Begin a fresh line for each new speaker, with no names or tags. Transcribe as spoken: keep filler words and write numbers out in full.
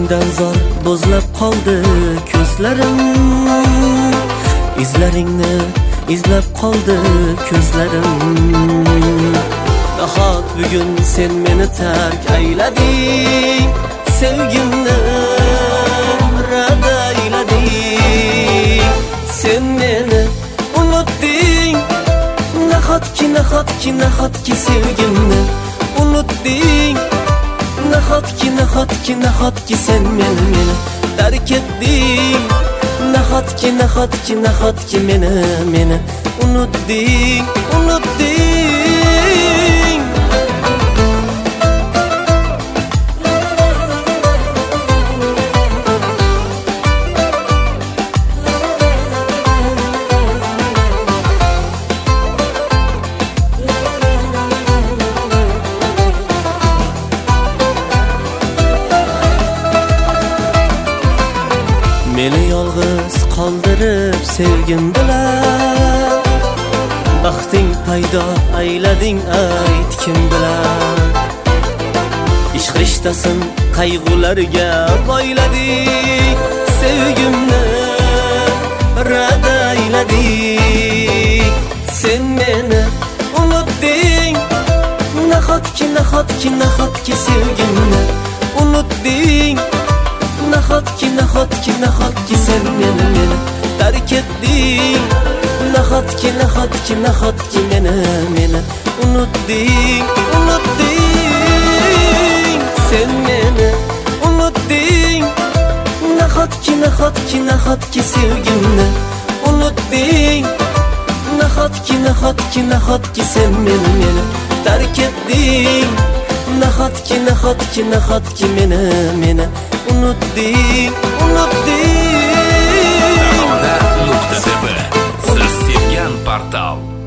sendan zor bo'zlab qoldi ko'zlarim, izlaringni izlab qoldi ko'zlarim. Nahot bugun sen meni tark aylading, sevgimni rad aylading. Sen meni unutding, nahotki nahotki nahotki sevgimni unutding. Nahotki nahotki nahotki sen meni meni tark etding. Nahotki nahotki nahotki meni meni unutding unutding. Meni yolg'iz qoldirib sevgim bilan baxting paydo aylading, ayt kim bilan. Ishq rishtasin qayg'ularga boylading, sevgimni rad aylading. Sen meni unutding, nahotki nahotki nahotki sevgimni unutding. Nahotki nahotki nahotki sen meni meni tark etding. Nahotki nahotki nahotki meni meni unutding unutding. Sen meni unutding, nahotki nahotki nahotki sevgimni unutding. Nahotki nahotki nahotki sen meni meni tark etding. Nahotki nahotki nahotki meni meni unutding unutding.
Navoda nuqta tv siz sevgan portal.